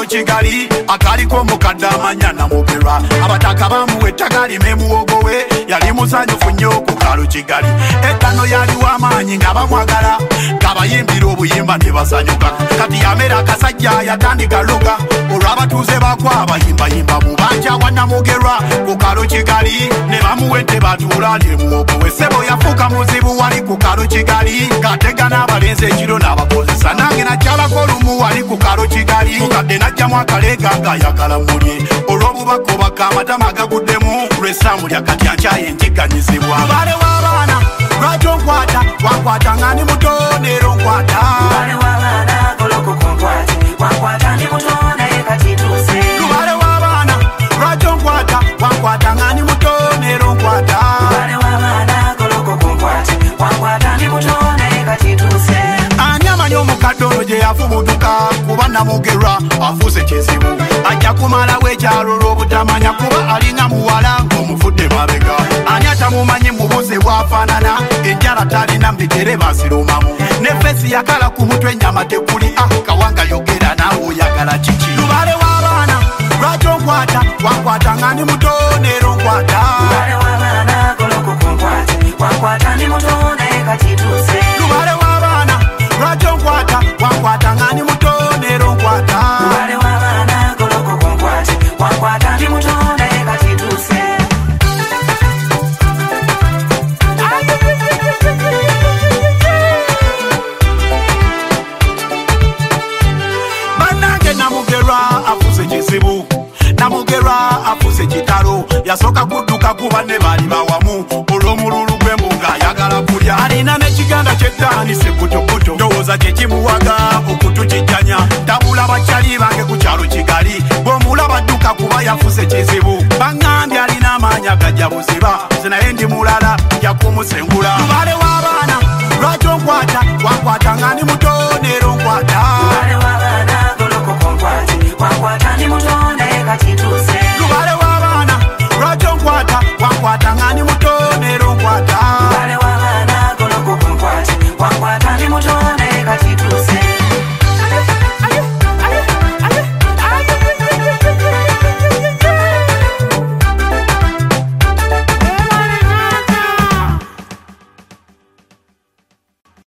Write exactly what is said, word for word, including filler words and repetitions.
Kigali akaliko mukadde amanya Namugerwa abataka bamuwe ettaka lime muwogowe yali musanyufu nnyo ku kaalo Kigali ettano yali w'amaanyi nga bamwagala ng'abayimbira obuyimba ne basanyuka kati yamera akasajja yatandika luga olw'abatuuze bakwaba yimbayimba mu banja wa Namugerwa ku kaalo Kigali ne bamuwedde batuula ne muwogowe ssebo yafuuka muzibu wali ku kaalo Kigali ng'atega n'abalenzi ekiro n'abakozesa nange nakyalako olumu wali ku kaalo Kigali mukadde najjamu akaleega ng'ayagala mulye olw'obubaka obaka amatama agaguddemu lw'essambu lya kati ankyaye ntiganyizibwa lubale w'abaana lwaki onkwata wankwata nga ndi muto neero nkwata lubale w'abaana koloko kunkwate wankwata ndi muto naye kati tuuse lubale w'abaana lwaki onkwata wankwata nga ndi muto neero nkwata lubale w'abaana koloko kunkwate wankwata ndi muto naye kati tuuse ani amanyi omukadde ono gye yafubutuka kuba Namugerwa afuuse kizibu ajja kumalawo ekyalo olw'obutamanya kuba alinga muwala ng'omuvudde mabega ani atamumanyi mubuze bwafaanana enjala talina mbigere basirumamu ne fesi yakala ku mutwe ennyama tekuli ah kawanga yogera naawe oyagala kiki lubale w'abaana lwaki onkwata wankwata nga ndi muto neero nkwata lubale w'abaana koloko kunkwate wankwata ndi muto naye kati tuuse lubale w'abaana lwaki onkwata wankwata nga ndi muto neero nkwata lubale w'abaana koloko kunkwate wankwata ndi muto naye kati tuuse bannange Namugerwa afuuse kizibu Namugerwa afuuse kitalo yasooka kudduka kuba ne baali bawamu olw'omululu gw'embunga ayagala kulya alina n'ekiganda ky'eddaani sekutokuto ndowooza kye kimuwaga okutukijjanya tabula bakyali bange ku kyalo Kigali bw'omulaba adduka kuba yafuuse kizibu baŋŋambye alina amaanyi agajja buziba nze naye ndi mulala nja kumusengula lubale w'abaana lwaki onkwata wankwata nga ndi muto